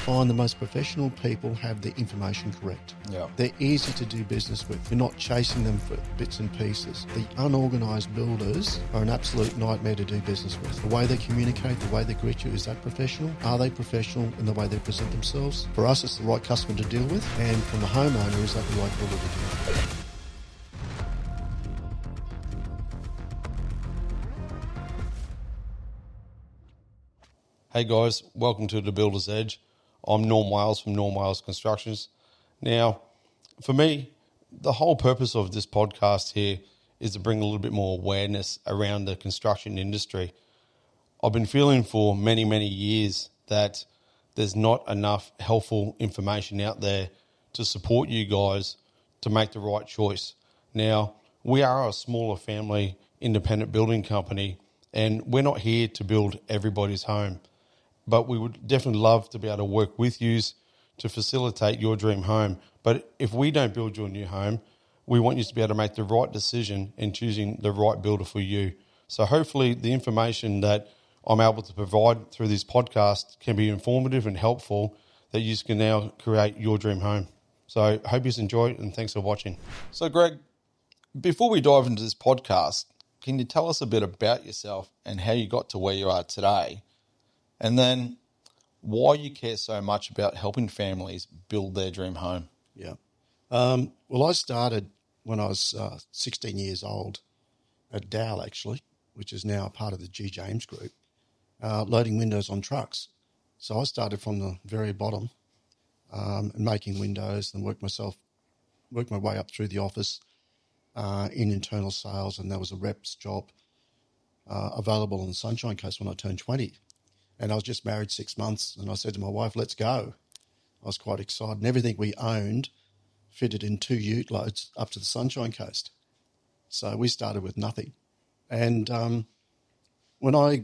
find the most professional people have the information correct. Yeah. They're easy to do business with. You're not chasing them for bits and pieces. The unorganised builders are an absolute nightmare to do business with. The way they communicate, the way they greet you, is that professional? Are they professional in the way they present themselves? For us, it's the right customer to deal with, and from the homeowner, is that the right builder to deal with? Hey guys, welcome to The Builder's Edge. I'm Norm Wales from Norm Wales Constructions. Now, for me, the whole purpose of this podcast here is to bring a little bit more awareness around the construction industry. I've been feeling for many, many years that there's not enough helpful information out there to support you guys to make the right choice. Now, we are a smaller family independent building company, and we're not here to build everybody's home. But we would definitely love to be able to work with you to facilitate your dream home. But if we don't build your new home, we want you to be able to make the right decision in choosing the right builder for you. So hopefully the information that I'm able to provide through this podcast can be informative and helpful, that you can now create your dream home. So I hope you enjoy it, and thanks for watching. So Greg, before we dive into this podcast, can you tell us a bit about yourself and how you got to where you are today? And then why you care so much about helping families build their dream home. Yeah. Well, I started when I was 16 years old at Dowell, actually, which is now a part of the G. James Group, loading windows on trucks. So I started from the very bottom and making windows, and worked my way up through the office in internal sales, and there was a rep's job available on the Sunshine Coast when I turned 20. And I was just married 6 months, and I said to my wife, let's go. I was quite excited. And everything we owned fitted in 2 ute loads up to the Sunshine Coast. So we started with nothing. And when I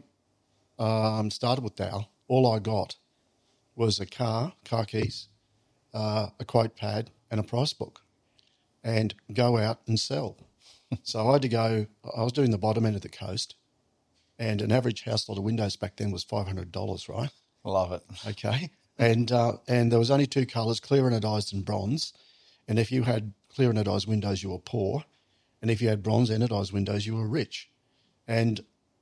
started with Dowell, all I got was a car keys, a quote pad, and a price book, and go out and sell. So I was doing the bottom end of the coast, and an average house lot of windows back then was $500, right? Love it. Okay. And there was only two colours, clear anodised and bronze. And if you had clear anodised windows, you were poor. And if you had bronze anodised windows, you were rich. And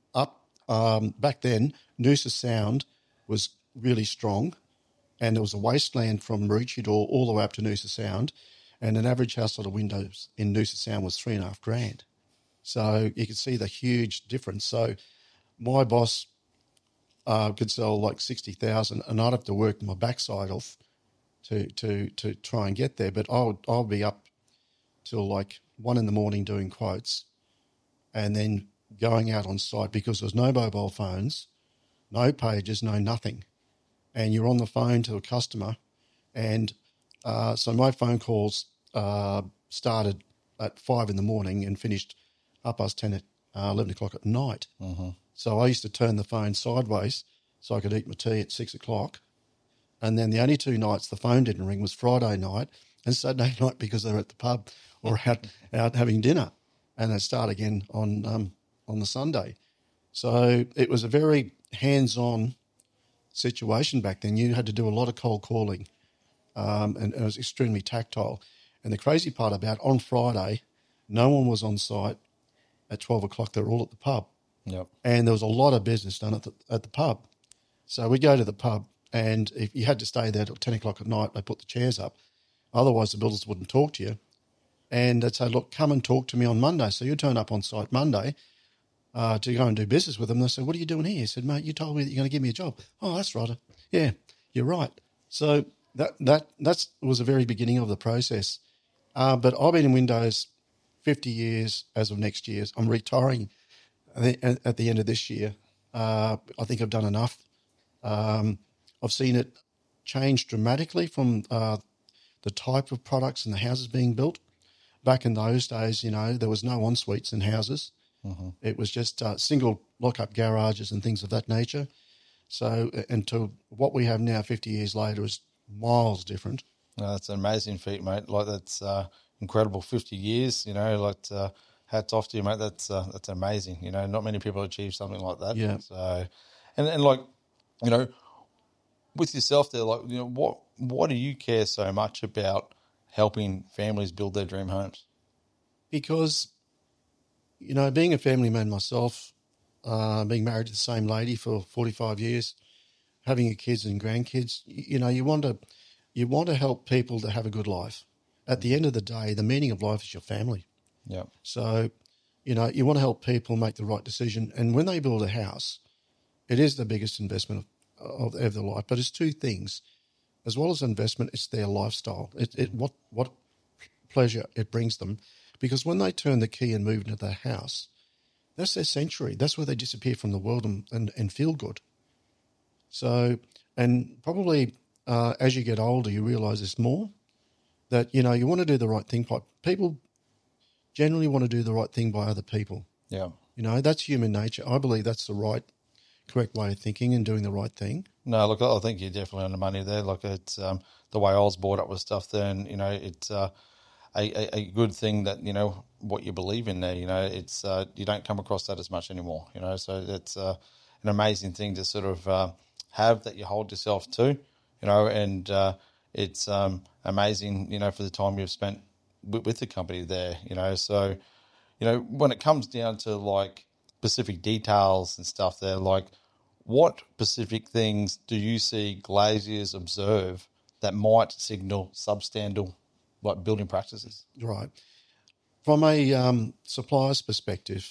back then, Noosa Sound was really strong, and there was a wasteland from Maroochydore all the way up to Noosa Sound, and an average house lot of windows in Noosa Sound was $3,500. So you could see the huge difference. So my boss could sell like 60,000, and I'd have to work my backside off to try and get there. But I'll be up till like 1 a.m. doing quotes, and then going out on site, because there was no mobile phones, no pages, no nothing, and you're on the phone to a customer. And so my phone calls started at 5 a.m. and finished 10:30 at 11 o'clock at night. Mm-hmm. So I used to turn the phone sideways so I could eat my tea at 6 o'clock. And then the only 2 nights the phone didn't ring was Friday night and Saturday night, because they were at the pub or out having dinner, and they'd start again on the Sunday. So it was a very hands-on situation back then. You had to do a lot of cold calling, and it was extremely tactile. And the crazy part about on Friday, no one was on site at 12 o'clock. They were all at the pub. Yep. And there was a lot of business done at the pub. So we'd go to the pub, and if you had to stay there till 10 o'clock at night, they put the chairs up. Otherwise, the builders wouldn't talk to you. And they'd say, look, come and talk to me on Monday. So you turn up on site Monday to go and do business with them. They said, what are you doing here? He said, mate, you told me that you're going to give me a job. Oh, that's right. Yeah, you're right. So that was the very beginning of the process. But I've been in Windows 50 years as of next year. I'm retiring at the end of this year. I think I've done enough. I've seen it change dramatically from the type of products and the houses being built. Back in those days, there was no en-suites in houses. Mm-hmm. It was just single lock-up garages and things of that nature. So, and to what we have now 50 years later is miles different. No, that's an amazing feat, mate. Like, that's incredible. 50 years, hats off to you, mate. That's amazing. Not many people achieve something like that. Yeah. So, and like, with yourself there, like, what do you care so much about helping families build their dream homes? Because, being a family man myself, being married to the same lady for 45 years, having your kids and grandkids, you want to help people to have a good life. At the end of the day, the meaning of life is your family. Yeah. So, you want to help people make the right decision. And when they build a house, it is the biggest investment of their life. But it's two things. As well as investment, it's their lifestyle. What pleasure it brings them. Because when they turn the key and move into their house, that's their sanctuary. That's where they disappear from the world and feel good. So, and probably as you get older, you realise there's more. That, you want to do the right thing. People generally want to do the right thing by other people. Yeah. That's human nature. I believe that's the correct way of thinking and doing the right thing. No, look, I think you're definitely on the money there. Like, it's the way I was brought up with stuff there, and, it's a good thing that, what you believe in there, it's you don't come across that as much anymore, so it's an amazing thing to sort of have that you hold yourself to, and it's amazing, for the time you've spent with the company there, so, when it comes down to like specific details and stuff there, like what specific things do you see glaziers observe that might signal substandard like building practices? Right. From a supplier's perspective,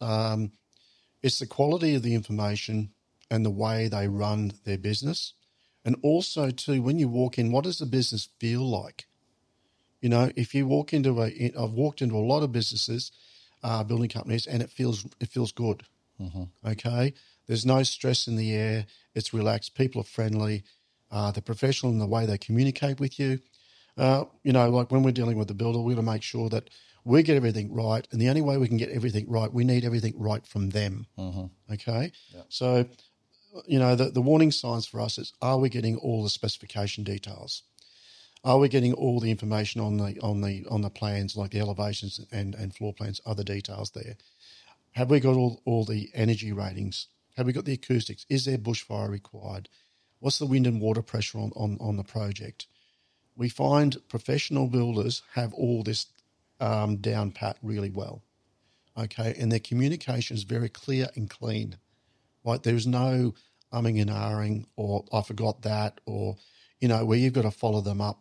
it's the quality of the information and the way they run their business. And also, too, when you walk in, what does the business feel like? If you walk into I've walked into a lot of businesses, building companies, and it feels good. Mm-hmm. Okay? There's no stress in the air. It's relaxed. People are friendly. They're professional in the way they communicate with you. Like when we're dealing with the builder, we're going to make sure that we get everything right. And the only way we can get everything right, we need everything right from them. Mm-hmm. Okay? Yeah. So, the warning signs for us is, are we getting all the specification details? Are we getting all the information on the plans, like the elevations and floor plans, other details there? Have we got all the energy ratings? Have we got the acoustics? Is there bushfire required? What's the wind and water pressure on the project? We find professional builders have all this down pat really well, okay? And their communication is very clear and clean. Like, there's no umming and ahhing or I forgot that, or, where you've got to follow them up.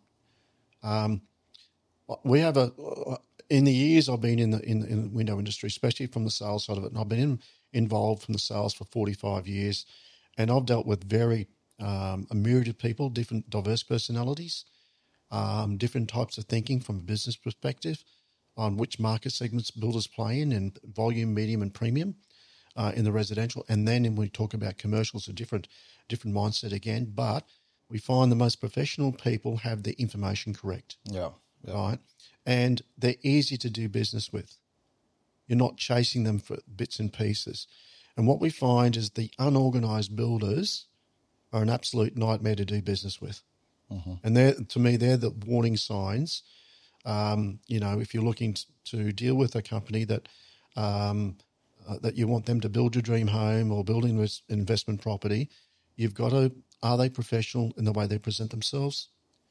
We have in the years I've been in the window industry, especially from the sales side of it, and I've been involved from the sales for 45 years, and I've dealt with very a myriad of people, different diverse personalities, different types of thinking from a business perspective on which market segments builders play in, and volume, medium, and premium in the residential. And then when we talk about commercials, a different mindset again. But we find the most professional people have the information correct. Yeah. Right? And they're easy to do business with. You're not chasing them for bits and pieces. And what we find is the unorganised builders are an absolute nightmare to do business with. Mm-hmm. And to me, they're the warning signs. If you're looking to deal with a company that you want them to build your dream home or building this investment property, you've got to, are they professional in the way they present themselves?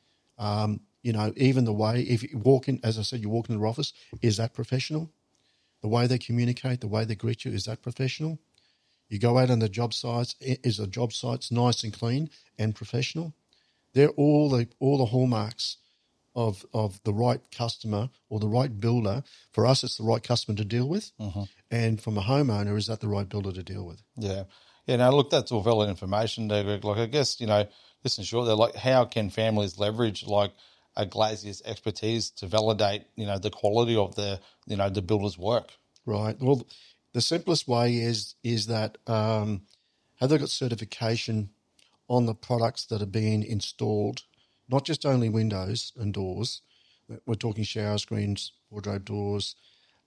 Even the way, if you walk in, as I said, you walk in their office, is that professional? The way they communicate, the way they greet you, is that professional? You go out on the job sites, is the job sites nice and clean and professional? They're all the hallmarks of the right customer or the right builder. For us, it's the right customer to deal with. Mm-hmm. And from a homeowner, is that the right builder to deal with? Yeah. Yeah, no, look, that's all valid information there, Greg. Like, I guess, just in short, they're like, how can families leverage, like, a glazier's expertise to validate, the quality of the builder's work? Right. Well, the simplest way is that have they got certification on the products that are being installed, not just only windows and doors. We're talking shower screens, wardrobe doors,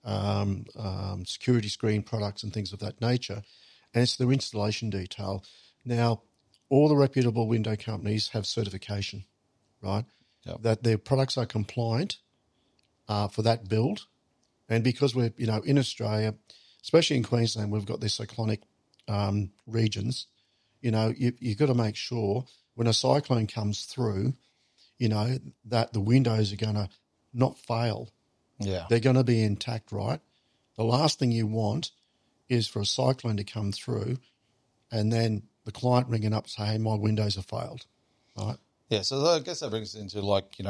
security screen products and things of that nature. And it's their installation detail. Now, all the reputable window companies have certification, right? Yep. That their products are compliant for that build. And because we're, in Australia, especially in Queensland, we've got these cyclonic regions, you've got to make sure when a cyclone comes through, that the windows are going to not fail. Yeah. They're going to be intact, right? The last thing you want is for a cyclone to come through and then the client ringing up saying, hey, my windows have failed, right? Yeah, so I guess that brings us into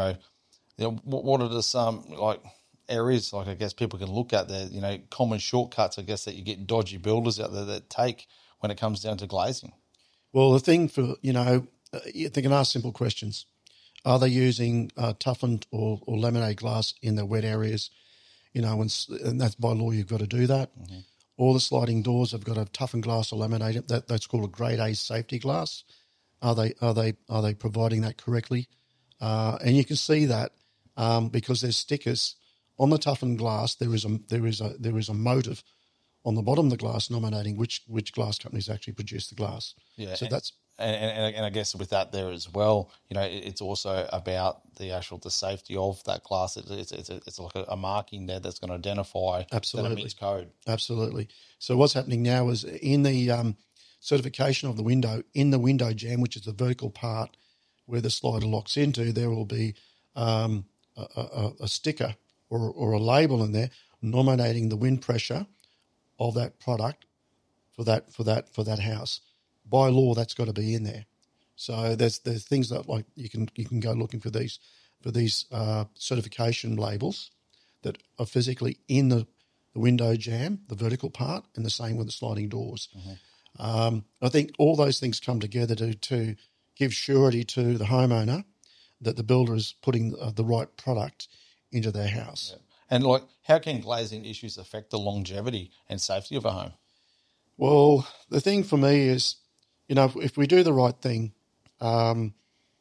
what are some areas I guess people can look at there, common shortcuts I guess that you get dodgy builders out there that take when it comes down to glazing. Well, the thing for, they can ask simple questions. Are they using toughened or laminate glass in the wet areas? And that's by law, you've got to do that. Mm-hmm. All the sliding doors have got to have toughened glass or laminated. That's called a grade A safety glass. Are they providing that correctly? And you can see that because there's stickers on the toughened glass. There is a motive on the bottom of the glass nominating which glass companies actually produce the glass. Yeah, so and I guess with that there as well, it's also about the safety of that glass. It's like a marking there that's going to identify that it meets code. Absolutely. So what's happening now is in the certification of the window, in the window jamb, which is the vertical part where the slider locks into, there will be a sticker or a label in there nominating the wind pressure of that product for that house. By law, that's got to be in there. So there's things that like you can go looking for these certification labels that are physically in the window jamb, the vertical part, and the same with the sliding doors. Mm-hmm. I think all those things come together to give surety to the homeowner that the builder is putting the right product into their house. Yeah. And how can glazing issues affect the longevity and safety of a home? Well, the thing for me is, if we do the right thing and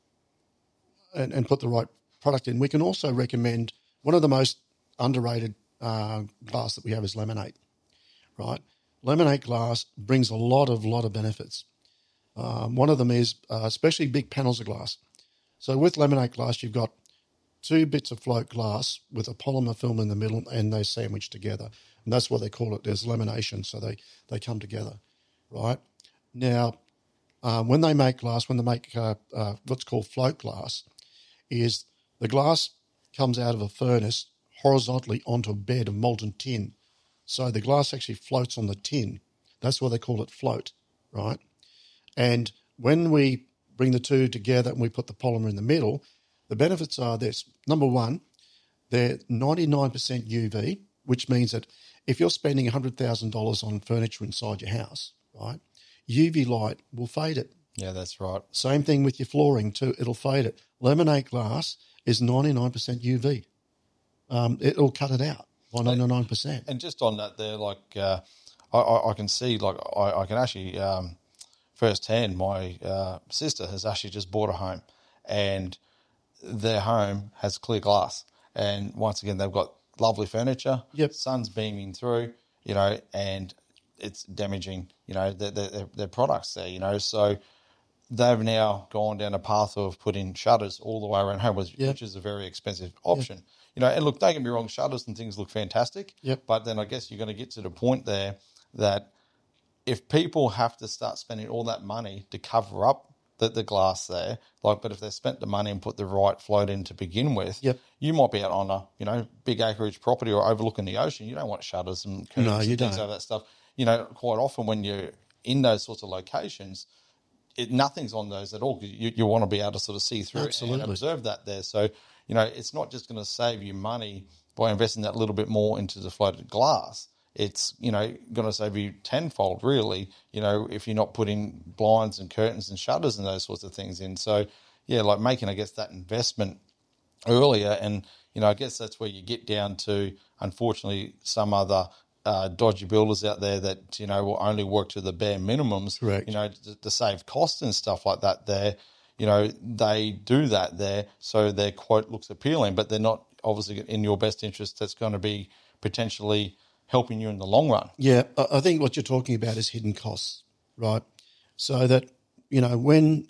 put the right product in, we can also recommend one of the most underrated glass that we have is laminate, right? Laminate glass brings a lot of benefits. One of them is especially big panels of glass. So with laminate glass, you've got two bits of float glass with a polymer film in the middle and they sandwich together. And that's what they call it. There's lamination, so they come together, right? Now, when they make glass, when they make what's called float glass, is the glass comes out of a furnace horizontally onto a bed of molten tin. So the glass actually floats on the tin. That's why they call it float, right? And when we bring the two together and we put the polymer in the middle, the benefits are this. Number one, they're 99% UV, which means that if you're spending $100,000 on furniture inside your house, right, UV light will fade it. Yeah, that's right. Same thing with your flooring too. It'll fade it. Laminate glass is 99% UV. It'll cut it out by 99%. And just on that there, I can see, I can actually firsthand, my sister has actually just bought a home and their home has clear glass. And once again, they've got lovely furniture. Yep. Sun's beaming through, and it's damaging, their products there, So they've now gone down a path of putting shutters all the way around home, which is a very expensive option. Yep. And look, don't get me wrong, shutters and things look fantastic. Yep. But then I guess you're going to get to the point there that if people have to start spending all that money to cover up the glass there, but if they spent the money and put the right float in to begin with, you might be out on a big acreage property or overlooking the ocean. You don't want shutters and curtains and things like that stuff. Quite often when you're in those sorts of locations, nothing's on those at all because you want to be able to sort of see through Absolutely. and observe that there. So it's not just going to save you money by investing that little bit more into the floated glass. It's, going to save you tenfold, really, if you're not putting blinds and curtains and shutters and those sorts of things in. So, making, I guess, that investment earlier. And, I guess that's where you get down to, unfortunately, some other dodgy builders out there that, will only work to the bare minimums, Correct. To save costs and stuff like that there. They do that there so their quote looks appealing, but they're not obviously in your best interest. That's going to be potentially helping you in the long run. Yeah, I think what you're talking about is hidden costs, right? So that, when,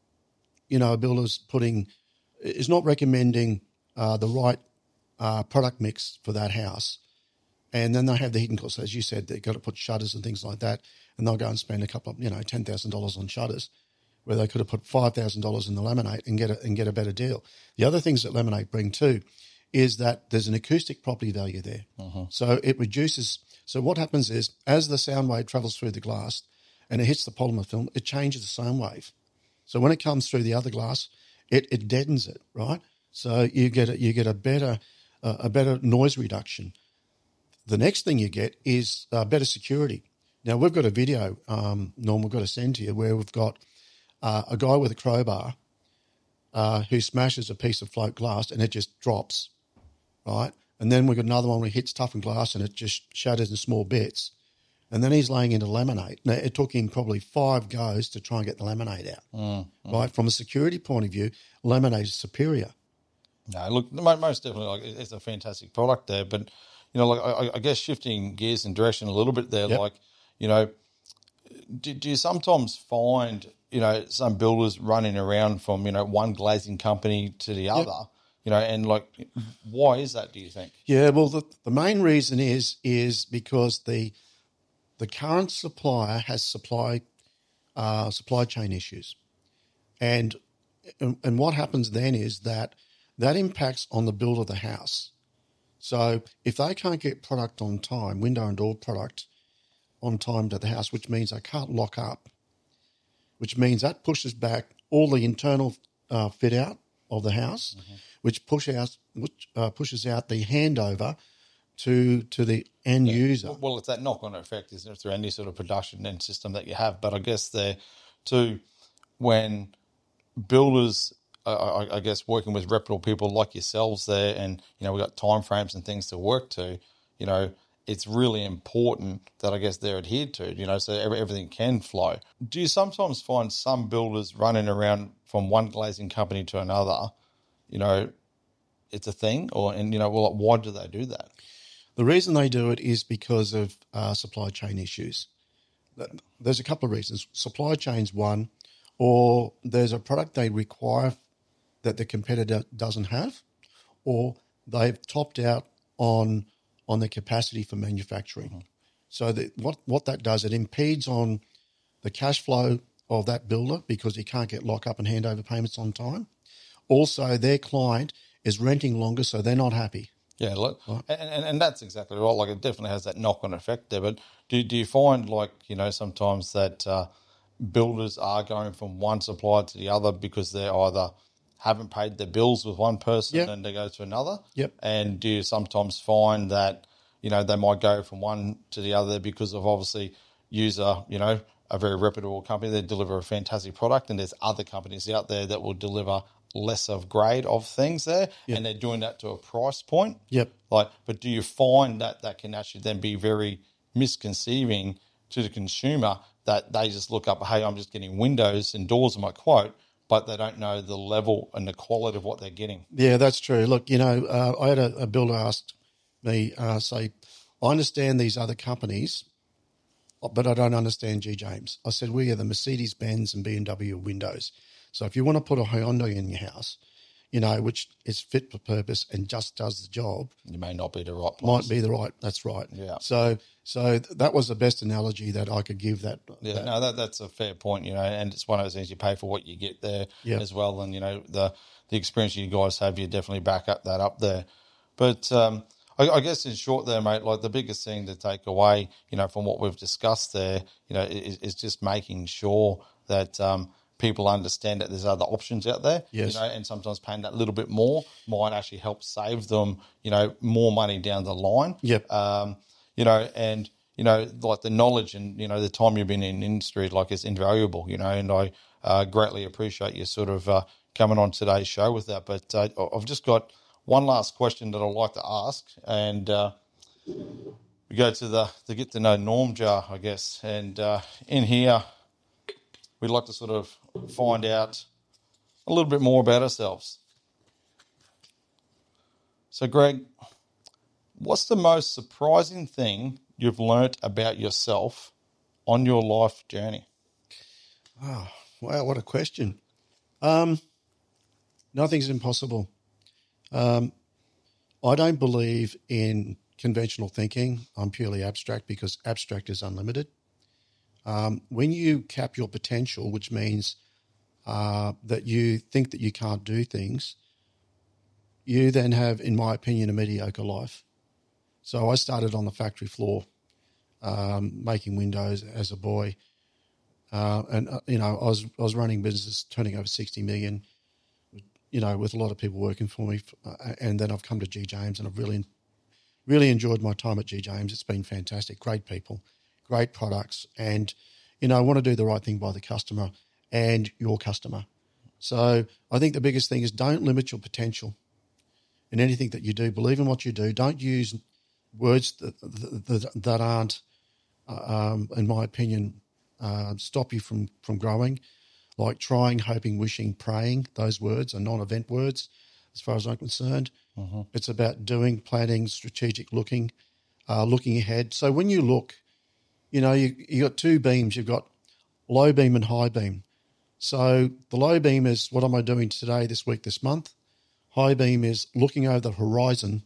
a builder's is not recommending the right product mix for that house, and then they have the hidden costs, as you said, they've got to put shutters and things like that, and they'll go and spend a couple of, $10,000 on shutters. where they could have put $5,000 in the laminate and get a better deal. The other things that laminate bring too is that there's an acoustic property value there. So it reduces. So what happens is, as the sound wave travels through the glass and it hits the polymer film, it changes the sound wave. So when it comes through the other glass, it deadens it, right? So you get a better noise reduction. The next thing you get is better security. Now, we've got a video, Norm, we've got to send to you, where we've got a guy with a crowbar who smashes a piece of float glass and it just drops, right? And then we've got another one where he hits toughened glass and it just shatters in small bits. And then he's laying into laminate. Now, it took him probably 5 goes to try and get the laminate out, right? From a security point of view, laminate is superior. No, look, most definitely, like, it's a fantastic product there. But, like, I guess shifting gears and direction a little bit there, like, do you sometimes find, some builders running around from, one glazing company to the other, and like, why is that, do you think? Yeah, well, the main reason is because the current supplier has supply chain issues. And what happens then is that impacts on the build of the house. So if they can't get product on time, window and door product on time to the house, which means they can't lock up, which means that pushes back all the internal fit out of the house, which pushes out the handover to the end user. Well, it's that knock-on effect, isn't it, through any sort of production and system that you have. But I guess there too, when builders, I guess, working with reputable people like yourselves there, and we've got time frames and things to work to, it's really important that I guess they're adhered to, so everything can flow. Do you sometimes find some builders running around from one glazing company to another, it's a thing, why do they do that? The reason they do it is because of supply chain issues. There's a couple of reasons. Supply chain's one, or there's a product they require that the competitor doesn't have, or they've topped out on their capacity for manufacturing. So what that does, it impedes on the cash flow of that builder because he can't get lock-up and handover payments on time. Also, their client is renting longer, so they're not happy. Yeah, look, and that's exactly right. Like, it definitely has that knock-on effect there. But do you find, like, sometimes that builders are going from one supplier to the other because they either haven't paid their bills with one person and they go to another? Yep. And do you sometimes find that, they might go from one to the other because of obviously use a very reputable company that deliver a fantastic product, and there's other companies out there that will deliver less of grade of things there, and they're doing that to a price point. Yep. But do you find that can actually then be very misconceiving to the consumer, that they just look up, hey, I'm just getting windows and doors in my quote, but they don't know the level and the quality of what they're getting? Yeah, that's true. Look, I had a builder asked me, say, I understand these other companies, but I don't understand G. James. I said, we are the Mercedes-Benz and BMW windows. So if you want to put a Hyundai in your house, which is fit for purpose and just does the job, you may not be the right place. Might be the right. That's right. Yeah. So that was the best analogy that I could give that. Yeah, no, that's a fair point, and it's one of those things, you pay for what you get there as well. And, the experience you guys have, you definitely back up that up there. But I guess in short there, mate, like, the biggest thing to take away, from what we've discussed there, is just making sure that people understand that there's other options out there, and sometimes paying that little bit more might actually help save them, more money down the line. Yep. Like, the knowledge and, the time you've been in the industry, like, it's invaluable, and I greatly appreciate you sort of coming on today's show with that. But I've just got one last question that I'd like to ask, and we go to the get to know Norm jar, I guess. And in here, we'd like to sort of find out a little bit more about ourselves. So, Greg, what's the most surprising thing you've learnt about yourself on your life journey? Oh, wow, what a question. Nothing's impossible. I don't believe in conventional thinking. I'm purely abstract, because abstract is unlimited. When you cap your potential, which means that you think that you can't do things, you then have, in my opinion, a mediocre life. So I started on the factory floor making windows as a boy. And I was running businesses turning over 60 million, with a lot of people working for me. And then I've come to G. James, and I've really enjoyed my time at G. James. It's been fantastic. Great people, great products. And, I want to do the right thing by the customer and your customer. So I think the biggest thing is don't limit your potential in anything that you do. Believe in what you do. Don't use words that aren't, in my opinion, stop you from growing, like trying, hoping, wishing, praying. Those words are non-event words as far as I'm concerned. Mm-hmm. It's about doing, planning, strategic looking ahead. So when you look, you got two beams. You've got low beam and high beam. So the low beam is, what am I doing today, this week, this month? High beam is looking over the horizon,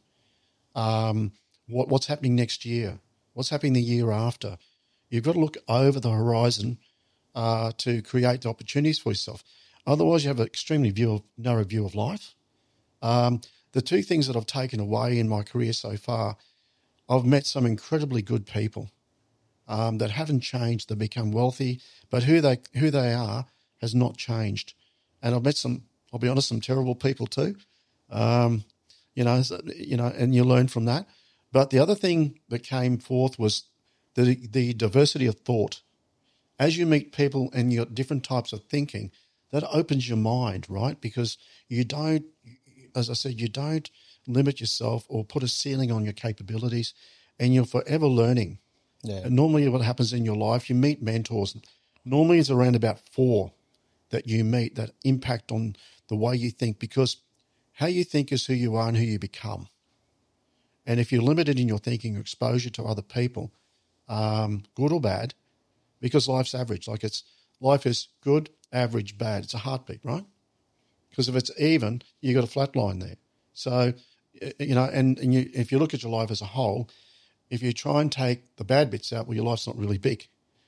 what's happening next year, what's happening the year after. You've got to look over the horizon to create opportunities for yourself. Otherwise, you have an extremely narrow view of life. The two things that I've taken away in my career so far, I've met some incredibly good people that haven't changed. They've become wealthy, but who they are has not changed. And I've met some, I'll be honest, some terrible people too. And you learn from that. But the other thing that came forth was the diversity of thought. As you meet people and you got different types of thinking, that opens your mind, right? Because you don't, as I said, you don't limit yourself or put a ceiling on your capabilities, and you're forever learning. Yeah. And normally what happens in your life, you meet mentors. Normally it's around about 4 that you meet that impact on the way you think, because how you think is who you are and who you become. And if you're limited in your thinking or exposure to other people, good or bad, because life's average, life is good, average, bad. It's a heartbeat, right? Because if it's even, you got a flat line there. So, if you look at your life as a whole, if you try and take the bad bits out, well, your life's not really big.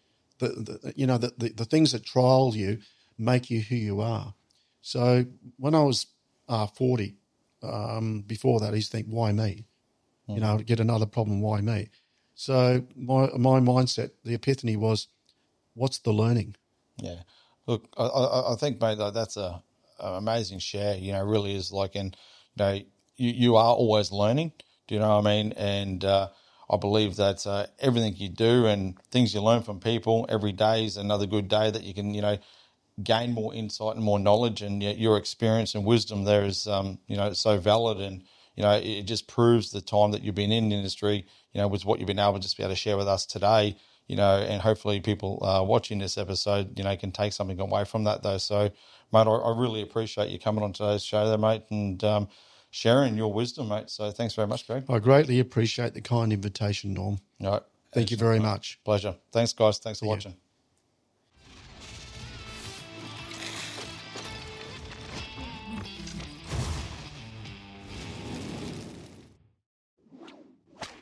The things that trial you make you who you are. So when I was 40, before that, I used to think, why me? Get another problem, why me? So my mindset, the epiphany was, what's the learning? Yeah. Look, I think, mate, that's an amazing share. Really is like, and you are always learning. Do you know what I mean? And I believe that everything you do and things you learn from people every day is another good day that you can, gain more insight and more knowledge. And your experience and wisdom there is, so valid. And, it just proves the time that you've been in the industry, with what you've been able to share with us today, and hopefully people watching this episode, can take something away from that though. So, mate, I really appreciate you coming on today's show there, mate, and sharing your wisdom, mate. So thanks very much, Greg. I greatly appreciate the kind invitation, Norm. All right. Thank you very much. Pleasure. Thanks, guys. Thanks for watching.